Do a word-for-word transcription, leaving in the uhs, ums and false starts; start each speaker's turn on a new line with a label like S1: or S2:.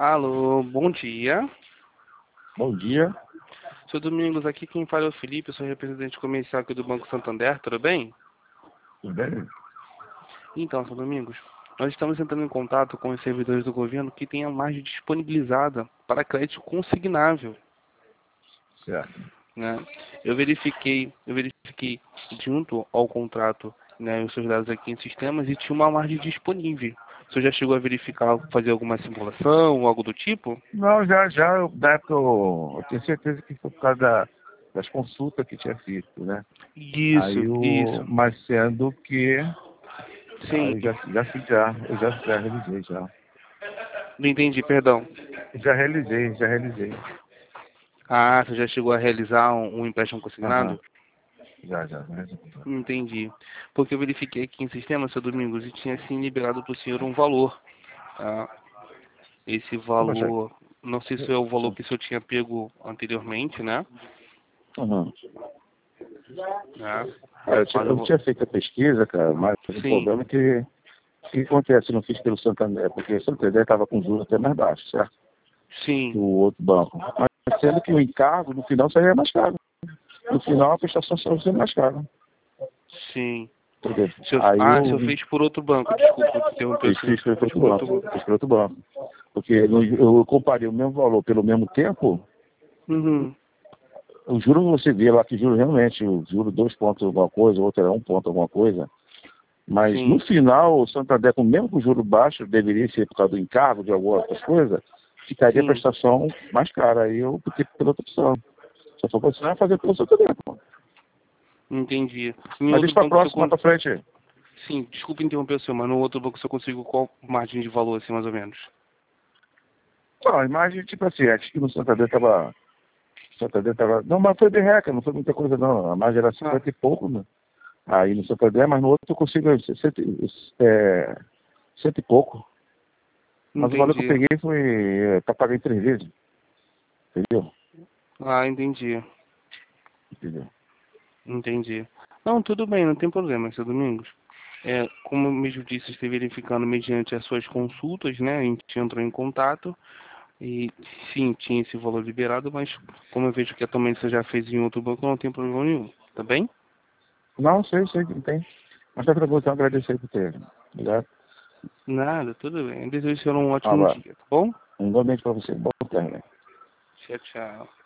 S1: Alô, bom dia.
S2: Bom dia.
S1: Seu Domingos, aqui quem fala é o Felipe, eu sou representante comercial aqui do Banco Santander, tudo bem?
S2: Tudo bem?
S1: Então, seu Domingos, nós estamos entrando em contato com os servidores do governo que têm a margem disponibilizada para crédito consignável,
S2: Certo.
S1: né? Eu verifiquei, eu verifiquei junto ao contrato, né, os seus dados aqui em sistemas e tinha uma margem disponível. O senhor já chegou a verificar, fazer alguma simulação, algo do tipo?
S2: Não, já, já, eu- na época eu, eu tenho certeza que foi por causa da, das consultas que tinha feito, né?
S1: Isso,
S2: Aí o,
S1: isso.
S2: mas sendo que,
S1: Sim,
S2: aí eu já, já fiz já, eu já, já realizei já.
S1: não entendi, perdão.
S2: Já realizei, já realizei.
S1: Ah, você já chegou a realizar um, um empréstimo
S2: Aham,
S1: consignado?
S2: já, já, já realizei.
S1: Entendi. Porque eu verifiquei aqui em sistema, seu Domingos, e tinha assim liberado para o senhor um valor. Tá? Esse
S2: Poxa,
S1: valor, não sei se é o valor que o senhor tinha pego anteriormente, né?
S2: aham.
S1: Né?
S2: É, eu, tinha,
S1: Mas eu
S2: eu
S1: vou...
S2: tinha feito a pesquisa, cara, mas o
S1: Sim,
S2: problema é que, o que acontece? Eu não fiz pelo Santander, porque o Santander estava com juros até mais baixos, certo? Que
S1: sim,
S2: o outro banco. Mas sendo que o encargo, no final, saía mais caro. No final, a prestação saiu sendo mais cara.
S1: sim.
S2: Entendeu?
S1: O senhor...
S2: Aí
S1: Ah, o
S2: eu
S1: senhor fez por outro banco, desculpa, te interromper o
S2: fiz,
S1: senhor.
S2: fiz para
S1: Fez
S2: outro
S1: por outro
S2: banco.
S1: banco.
S2: Fiz para outro banco. Porque no- eu comparei o mesmo valor pelo mesmo tempo,
S1: Uhum,
S2: o juro você vê lá que juro realmente, o juro dois pontos alguma coisa, o outro era um ponto alguma coisa. Mas no
S1: sim,
S2: final, o Santander, com mesmo com juro baixo, deveria ser por causa do encargo de algumas outras coisas, ficaria a
S1: sim,
S2: prestação mais cara. Aí eu optei pela outra opção. Só falou, você vai fazer pelo Santander, pô.
S1: entendi. Em
S2: Mas
S1: outro
S2: deixa pra
S1: banco, o senhor...
S2: próxima,
S1: con-
S2: pra frente.
S1: Sim, desculpa interromper o senhor, mas no outro banco o senhor conseguiu qual margem de valor, assim, mais ou menos?
S2: Não, a imagem, tipo assim, acho que no Santander tava. Santander tava. Não, mas foi bem reca, não foi muita coisa não. A margem era
S1: Ah,
S2: cinquenta e pouco, né? Aí no Santander, mas no outro eu consigo cento, é, cento e pouco. Mas o valor que eu
S1: entendi.
S2: peguei foi é, pra pagar em três vezes. Entendeu?
S1: Ah, entendi.
S2: Entendeu?
S1: Entendi. Não, tudo bem, não tem problema, seu Domingos. É, como eu mesmo disse, estive verificando mediante as suas consultas, né? A gente entrou em contato e sim, tinha esse valor liberado, mas como eu vejo que atualmente você já fez em outro banco, não tem problema nenhum, tá bem?
S2: Não, sei, sei que não tem. Mas tá tranquilo, então agradecer por ter. Obrigado.
S1: Nada, tudo bem. Eu desejo ser um
S2: Um
S1: ótimo
S2: abraço.
S1: dia, tá bom?
S2: Um bom mês pra você. Bom término.
S1: Tchau, tchau.